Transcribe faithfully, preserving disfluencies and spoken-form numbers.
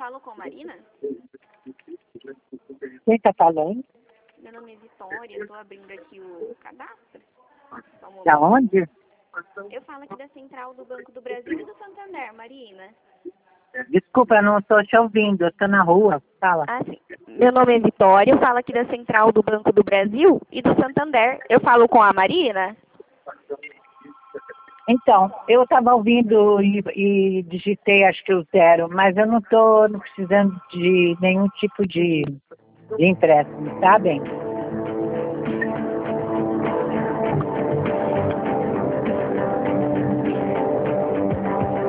falo com a Marina? Quem está falando? Meu nome é Vitória, eu estou abrindo aqui o cadastro. Só um momento. Da onde? Eu falo aqui da Central do Banco do Brasil e do Santander, Marina. Desculpa, eu não estou te ouvindo, eu estou na rua. Fala. Ah, sim. Meu nome é Vitória, eu falo aqui da Central do Banco do Brasil e do Santander. Eu falo com a Marina? Então, eu estava ouvindo e, e digitei acho que o zero, mas eu não estou precisando de nenhum tipo de, de empréstimo, tá bem?